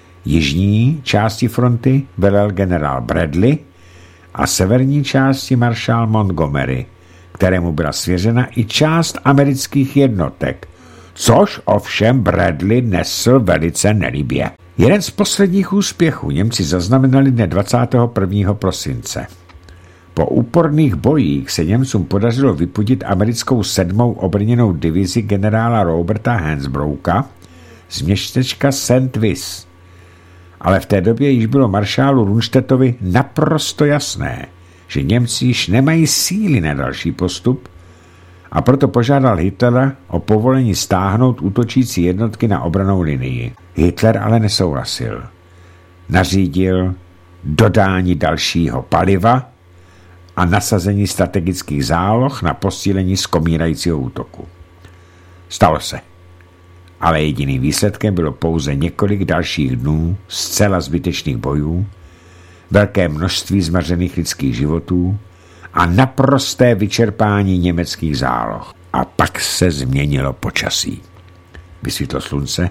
Jižní části fronty velel generál Bradley a severní části maršál Montgomery, kterému byla svěřena i část amerických jednotek, což ovšem Bradley nesl velice nelibě. Jeden z posledních úspěchů Němci zaznamenali dne dvacátého prvního prosince. Po úporných bojích se Němcům podařilo vypudit americkou sedmou obrněnou divizi generála Roberta Hansbrouka z městečka Saint Vis. Ale v té době již bylo maršálu Rundstedtovi naprosto jasné, že Němci již nemají síly na další postup, a proto požádal Hitlera o povolení stáhnout útočící jednotky na obrannou linii. Hitler ale nesouhlasil. Nařídil dodání dalšího paliva a nasazení strategických záloh na posílení skomírajícího útoku. Stalo se. Ale jediným výsledkem bylo pouze několik dalších dnů zcela zbytečných bojů, velké množství zmařených lidských životů a naprosté vyčerpání německých záloh. A pak se změnilo počasí. Vysvítlo slunce,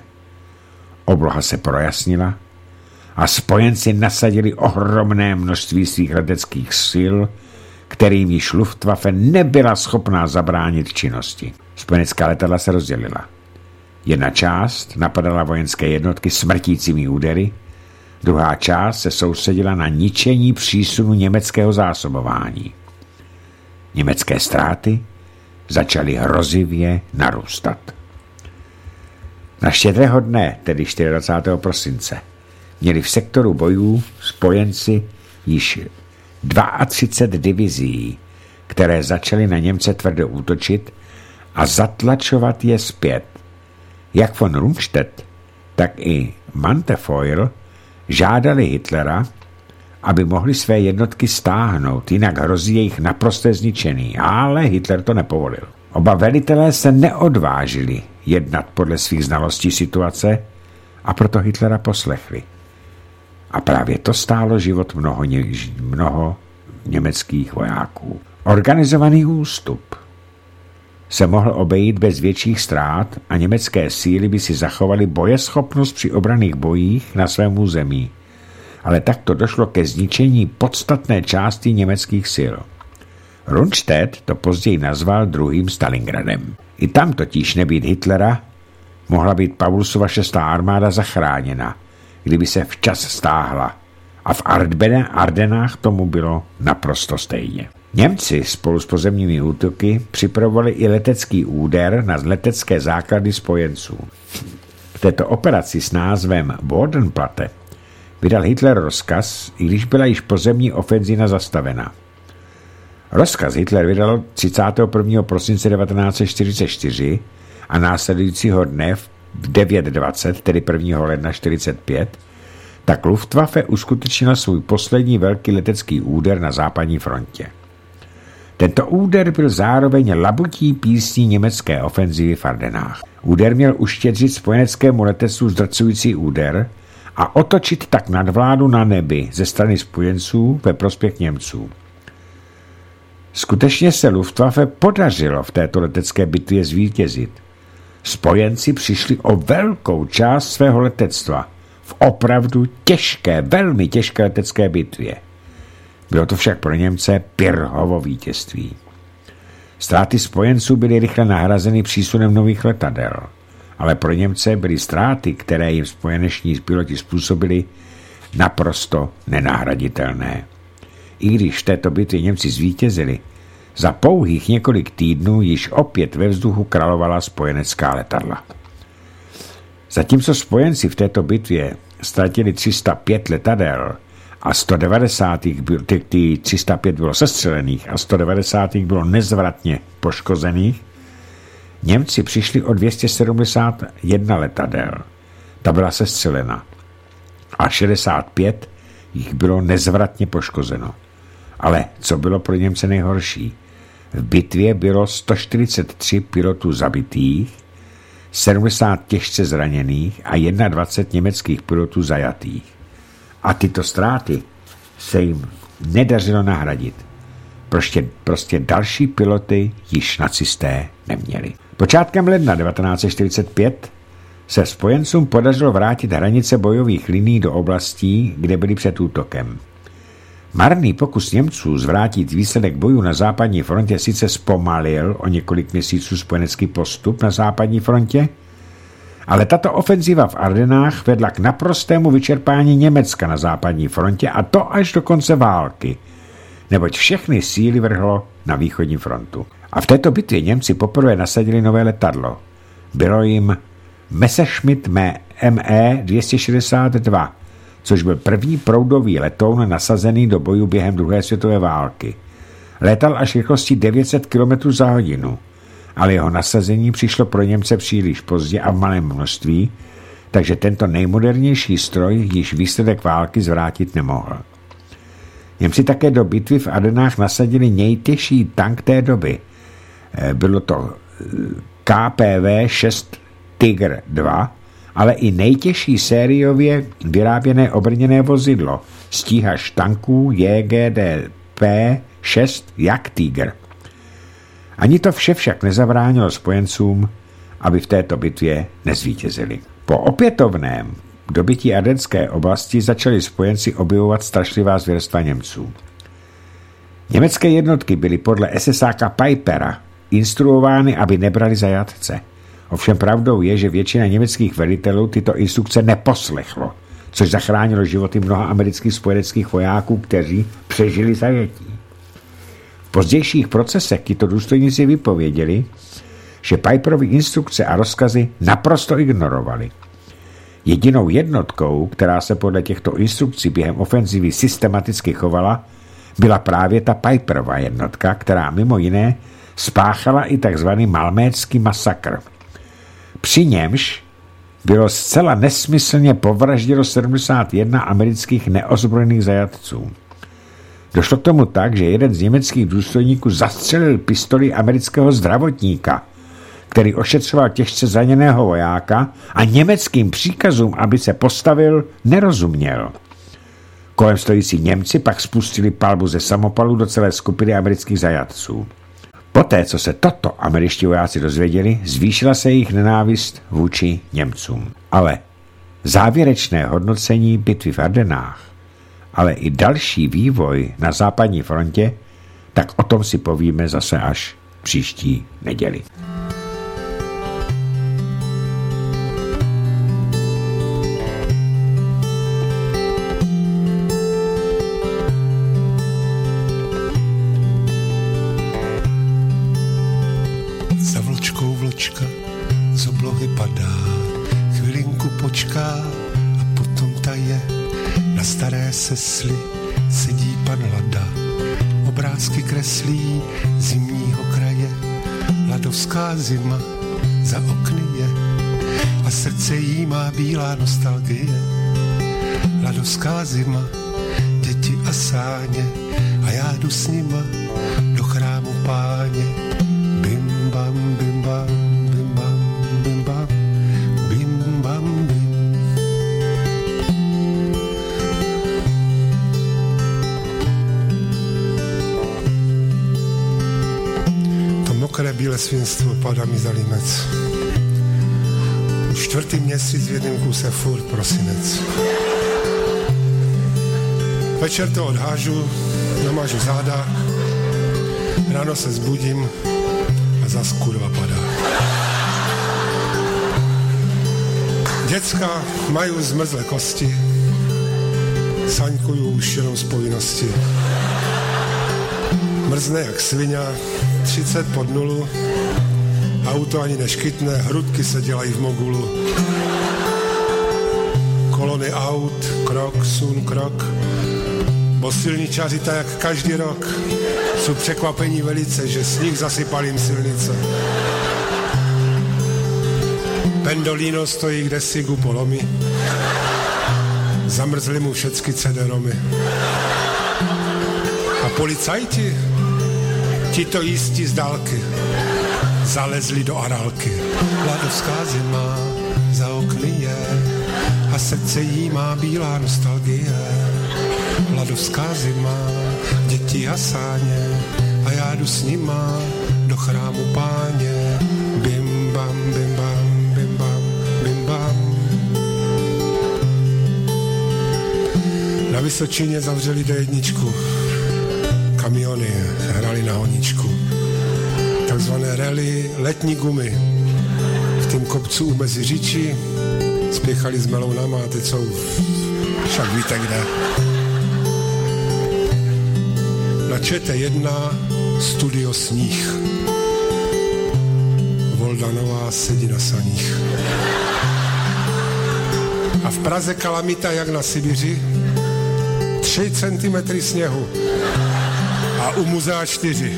obloha se projasnila a spojenci nasadili ohromné množství svých leteckých sil, kterým již Luftwaffe nebyla schopná zabránit činnosti. Spojenecká letadla se rozdělila. Jedna část napadala vojenské jednotky smrtícími údery, druhá část se soustředila na ničení přísunu německého zásobování. Německé ztráty začaly hrozivě narůstat. Na štědrého dne, tedy dvacátého čtvrtého prosince, měli v sektoru bojů spojenci již třicet dva divizí, které začaly na Němce tvrdě útočit a zatlačovat je zpět. Jak von Rundstedt, tak i Manteuffel žádali Hitlera, aby mohli své jednotky stáhnout, jinak hrozí jejich naprosté zničení, ale Hitler to nepovolil. Oba velitelé se neodvážili jednat podle svých znalostí situace a proto Hitlera poslechli. A právě to stálo život mnoho, ně, mnoho německých vojáků. Organizovaný ústup se mohl obejít bez větších ztrát a německé síly by si zachovaly bojeschopnost při obranných bojích na svém území. Ale takto došlo ke zničení podstatné části německých sil. Rundstedt to později nazval druhým Stalingradem. I tam totiž nebýt Hitlera, mohla být Paulusova šestá armáda zachráněna, kdyby se včas stáhla. A v Ardenách tomu bylo naprosto stejně. Němci spolu s pozemními útoky připravovali i letecký úder na letecké základy spojenců. V této operaci s názvem Bodenplatte vydal Hitler rozkaz, i když byla již pozemní ofenzíva zastavena. Rozkaz Hitler vydal třicátého prvního prosince devatenáct set čtyřicet čtyři a následujícího dne v devět dvacet, tedy prvního ledna čtyřicet pět, tak Luftwaffe uskutečnila svůj poslední velký letecký úder na západní frontě. Tento úder byl zároveň labutí písní německé ofenzivy v Ardenách. Úder měl uštědřit spojeneckému letectvu zdrcující úder a otočit tak nadvládu na nebi ze strany spojenců ve prospěch Němců. Skutečně se Luftwaffe podařilo v této letecké bitvě zvítězit. Spojenci přišli o velkou část svého letectva v opravdu těžké, velmi těžké letecké bitvě. Bylo to však pro Němce Pirhovo vítězství. Ztráty spojenců byly rychle nahrazeny přísunem nových letadel, ale pro Němce byly ztráty, které jim spojeneční piloti způsobili, naprosto nenahraditelné. I když v této bitvě Němci zvítězili, za pouhých několik týdnů již opět ve vzduchu královala spojenecká letadla. Zatímco spojenci v této bitvě ztratili tři sta pět letadel a sto devadesát byl, ty, ty tři sta pět bylo sestřelených a sto devadesát bylo nezvratně poškozených, Němci přišli o dvě stě sedmdesát jedna letadel. Ta byla sestřelena a šedesát pět jich bylo nezvratně poškozeno. Ale co bylo pro Němce nejhorší? V bitvě bylo sto čtyřicet tři pilotů zabitých, sedmdesát těžce zraněných a dvacet jedna německých pilotů zajatých. A tyto ztráty se jim nedařilo nahradit. Prostě, prostě další piloty již nacisté neměli. Počátkem ledna devatenáct set čtyřicet pět se spojencům podařilo vrátit hranice bojových linií do oblastí, kde byly před útokem. Marný pokus Němců zvrátit výsledek bojů na západní frontě sice zpomalil o několik měsíců spojenecký postup na západní frontě, ale tato ofenziva v Ardenách vedla k naprostému vyčerpání Německa na západní frontě a to až do konce války, neboť všechny síly vrhlo na východní frontu. A v této bitvě Němci poprvé nasadili nové letadlo. Bylo jim Messerschmitt M E dvě stě šedesát dva, což byl první proudový letoun nasazený do bojů během druhé světové války. Létal až rychlostí devět set kilometrů za hodinu, ale jeho nasazení přišlo pro Němce příliš pozdě a v malém množství, takže tento nejmodernější stroj již výsledek války zvrátit nemohl. Němci také do bitvy v Ardenách nasadili nejtěžší tank té doby. Bylo to K P V šest Tiger dva, ale i nejtěžší sériově vyráběné obrněné vozidlo, stíhač tanků J G D P šest jak Tiger. Ani to vše však nezabránilo spojencům, aby v této bitvě nezvítězili. Po opětovném dobytí ardenské oblasti začali spojenci objevovat strašlivá zvěrstva Němců. Německé jednotky byly podle esesáka Pipera instruovány, aby nebrali zajatce. Ovšem pravdou je, že většina německých velitelů tyto instrukce neposlechlo, což zachránilo životy mnoha amerických spojeneckých vojáků, kteří přežili zajetí. V pozdějších procesech tyto důstojníci vypověděli, že Piperovy instrukce a rozkazy naprosto ignorovali. Jedinou jednotkou, která se podle těchto instrukcí během ofenzivy systematicky chovala, byla právě ta Piperova jednotka, která mimo jiné spáchala i tzv. Malmécký masakr. Při němž bylo zcela nesmyslně povražděno sedmdesát jedna amerických neozbrojených zajatců. Došlo k tomu tak, že jeden z německých důstojníků zastřelil pistoli amerického zdravotníka, který ošetřoval těžce zraněného vojáka a německým příkazům, aby se postavil, nerozuměl. Kolem stojící Němci pak spustili palbu ze samopalu do celé skupiny amerických zajatců. Poté, co se toto američtí vojáci dozvěděli, zvýšila se jejich nenávist vůči Němcům. Ale závěrečné hodnocení bitvy v Ardenách, ale i další vývoj na západní frontě, tak o tom si povíme zase až příští neděli. Za vlčkou vlčka z oblohy padá, chvilinku počká a potom ta je. Na staré sesli sedí pan Lada, obrázek obrázky kreslí zimního kraje. Ladovská zima za okny je a srdce jí má bílá nostalgie. Ladovská zima, děti a sáně a já jdu s nima do chrámu Páně. Bim bam, bim bam, bim bam, bim bam, bim bam, bim. To mokré bílé svinstvo padá mi za límec. Už čtvrtý měsíc v jednom kuse furt prosinec. Večer to odhážu, namážu záda, ráno se zbudím a zas kurva padá. Děcka mají zmrzlé kosti, saňkuju už jenom z povinnosti. Mrzne jak sviňa, třicet pod nulu, auto ani neškytne, hrudky se dělají v mogulu. Kolony aut, krok, sun, krok, bo silničaři tak jak každý rok jsou překvapení velice, že sníh zasypal jim silnice. Pendolino stojí kdesi ku polomi, zamrzli mu všecky cé dé romy. A policajti, ti to jistí z dálky, zalezli do arálky. Ladovská zima za okny je a srdce jí má bílá nostalgie. Ladovská zima, děti a sáně a já jdu s nima do chrámu Páně. Bim bam, bim bam, bim bam, bim bam. Na Vysočině zavřeli dé jedna. Kamiony hrali na honičku. Takzvané rally letní gumy. V tým kopcu u Meziříčí spěchali s melounama a teď jsou však víte kde. Na Č T jedna studio Sníh. Voldanová sedí na saních. A v Praze kalamita jak na Sibiři. Tři centimetry sněhu. A u muzea čtyři.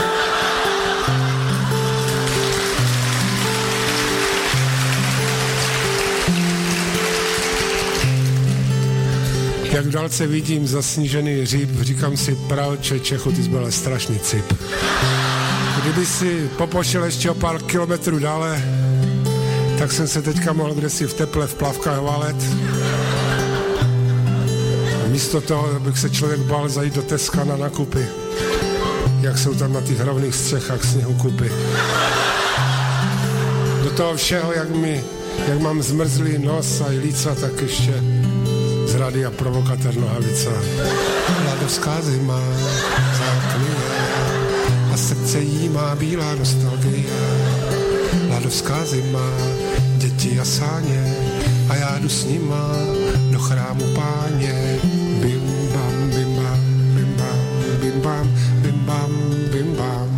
Jak v dálce vidím zasnížený hříb, říkám si, pralče Čechu, ty jsi byl strašný cip. Kdyby si popošel ještě o pár kilometrů dále, tak jsem se teďka mohl kdesi v teple v plavkách valet. A místo toho, abych se člověk bál zajít do Teska na nakupy, jak jsou tam na těch rovných střechách sněhu kupy. Do toho všeho, jak, mi, jak mám zmrzlý nos a líca, tak ještě z rádia provokatér Nohavica. Ladovská zima záklije a srdce jí má bílá nostalgie. Ladovská zima, děti a sáně a já jdu s nima do chrámu Páně. Bim bam, bim bam, bim bam, bim bam, bim bam, bim bam.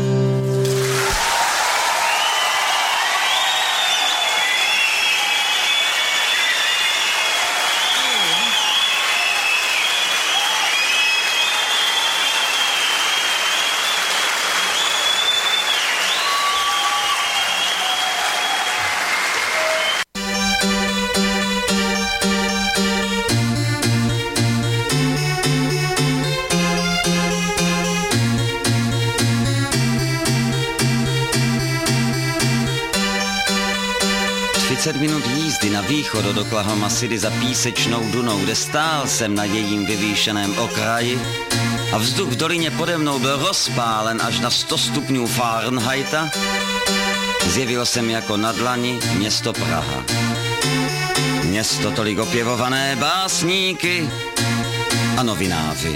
třicet minut jízdy na východ od Oklahoma City za písečnou dunou, kde stál jsem na jejím vyvýšeném okraji a vzduch v dolině pode mnou byl rozpálen až na sto stupňů Fahrenheita, zjevilo se mi jako na dlani město Praha. Město tolik opěvované básníky a novináři.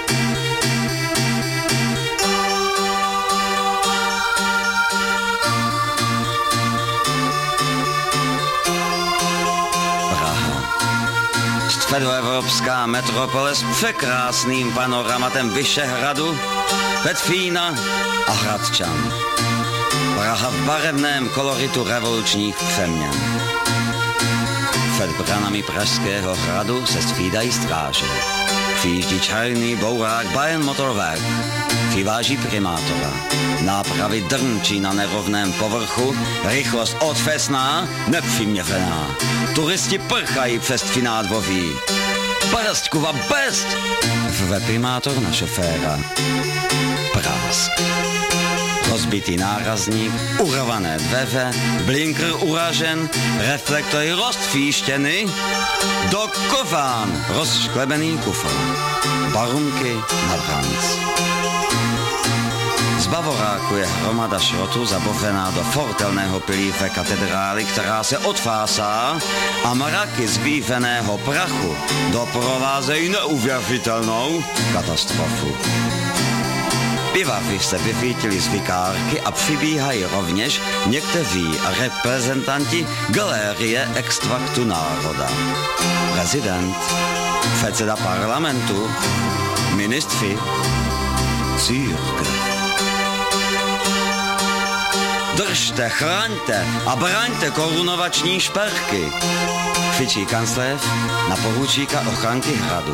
Středoevropská metropole s překrásným panoramatem Vyšehradu, Petfína a Hradčan. Praha v barevném koloritu revolučních přeměn. Před branami Pražského hradu se střídají stráže. Přijíždí černý bourák Bayern Motorwerk. Vyváží primátora. Nápravy drnčí na nerovném povrchu, rychlost odfesná, nepřiměřená. Turisti prchají přes tví nádvoří. Prst, kuva, prst! Ve primátor na šoféra. Prásk. Rozbitý nárazník, urvané dvere, blinker uražen, reflektory roztříštěny, do kován rozšklebený kufr, barunky na vranc. Z bavoráku je hromada šrotu zabovená do fortelného pilíře katedrály, která se odfásá a mraky zbýveného prachu doprovázejí neuvěřitelnou katastrofu. Pivaři se vyfítili z vikárky a přibíhají rovněž někteří reprezentanti galérie extraktu národa. Prezident, předseda parlamentu, ministři, církev. Držte, chraňte a braňte korunovační šperky, křičí kancléř na poručíka ochranky hradu.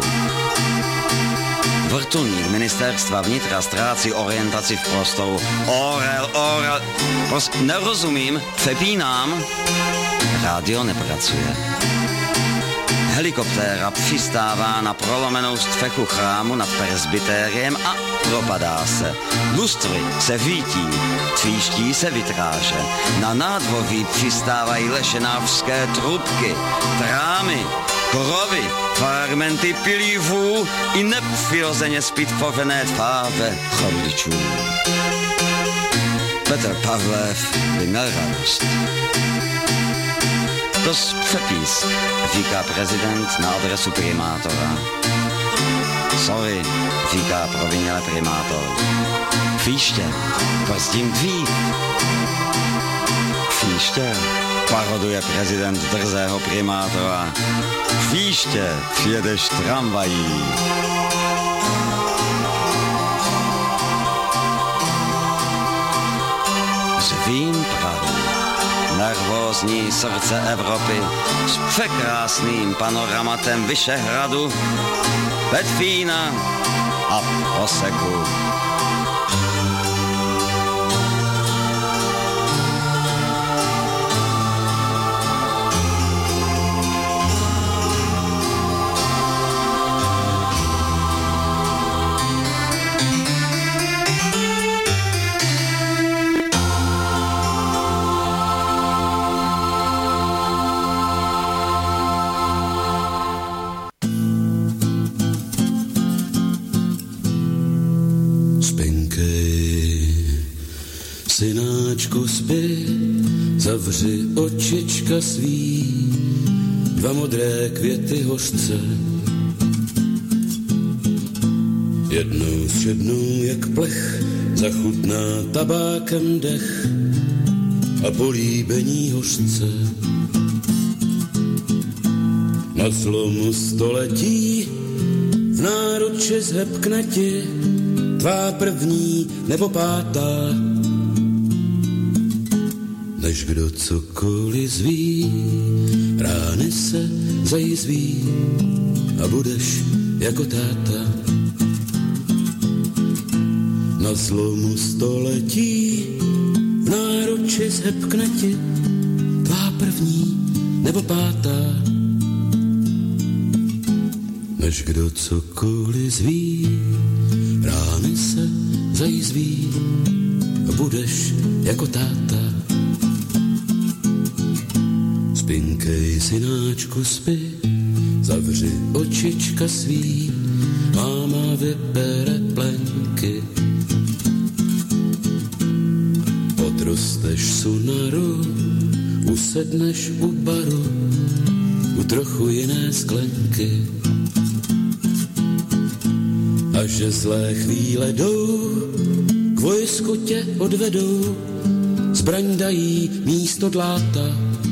Vrtulník ministerstva vnitra ztrácí orientaci v prostoru. Orel, orel, prostě nerozumím, přepínám. Rádio nepracuje. Helikoptéra přistává na prolomenou střechu chrámu nad presbytériem a propadá se. Lustry se vítí, tříští se vitráže. Na nádvoří přistávají lešenářské trubky, trámy, korovy, fragmenty pilívů i nepřirozeně zpitvořené tváře chodličů. Petr Pavlev by měl radost. To je přepis, říká prezident na adresu primátora. Sorry, říká proviněle primátor. Příště, prstím dvík. Příště, paroduje prezident drzého primátora. Příště přijedeš tramvají. Zvím Prahu, nervózní srdce Evropy, s překrásným panoramatem Vyšehradu, Petvína a Proseku. Synáčku, spí, zavři očička svý, dva modré květy hořce. Jednou střednou jak plech, zachutná tabákem dech a políbení hořce. Na zlomu století v náruči zhebkne ti tvá první nebo pátá. Než kdo cokoliv zví, rány se zajizví a budeš jako táta. Na zlomu století v náruči zhebkne ti tvá první nebo pátá. Než kdo cokoliv zví, rány se zajizví a budeš jako táta. Spinkej, synáčku, spi, zavři očička svý, máma vybere plenky. Odrosteš sunaru, usedneš u baru, u trochu jiné sklenky. A že zlé chvíle jdou, k vojsku tě odvedou, zbraň dají místo dláta.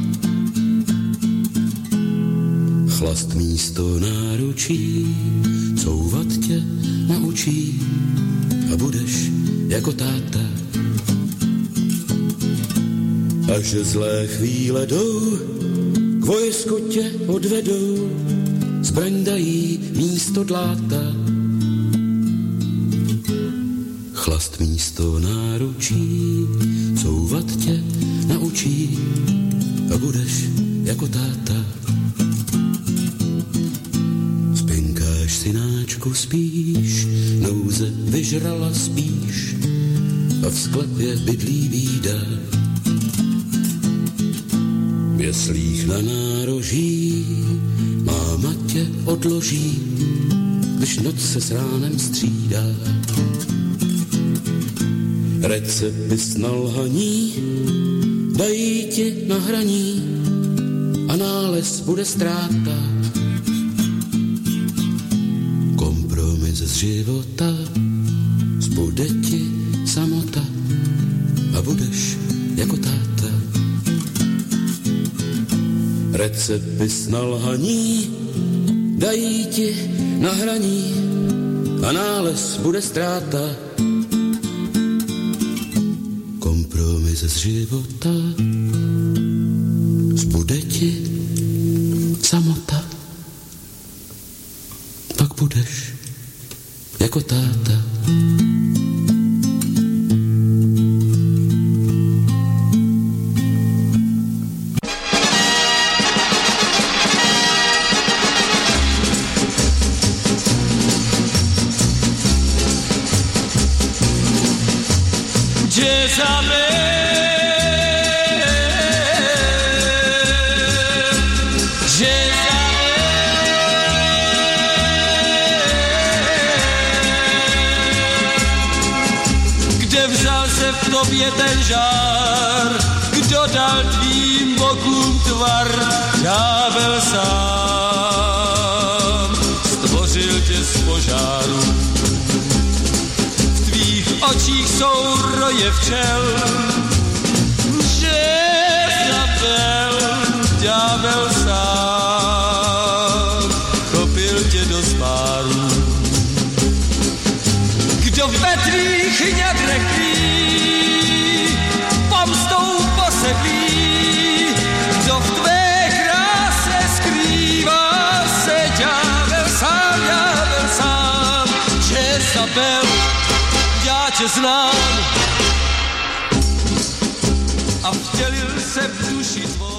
Chlast místo náručí, couvat tě naučí a budeš jako táta. A že zlé chvíle jdou, k vojsku tě odvedou, zbraň dají místo dláta. Chlast místo náručí, couvat tě naučí a budeš jako táta. Spinkáš, synáčku, spíš, nouze vyžrala spíš a v sklepě bydlí bída. V jeslích na nároží máma tě odloží, když noc se s ránem střídá. Recepty na lhaní dají ti na hraní a nález bude ztráta. Kompromis z života, zbude ti samota a budeš jako táta. Recepty na lhaní dají ti na hraní a nález bude ztráta. Kompromis z života, zbude ti samota, pak budeš jako táta. Je ten žár, kdo dal tvým bokům tvar, ďábel sám stvořil tě z požáru. V tvých očích jsou roje včel, že zapel ďábel sám, chopil tě do spáru. Kdo ve tvých ňadrech pomstou posedlí, kdo v tvé kráse skrývá se, ďábel sám, ďábel sám, že zapel, já tě znám a vtělil se v duši tvou.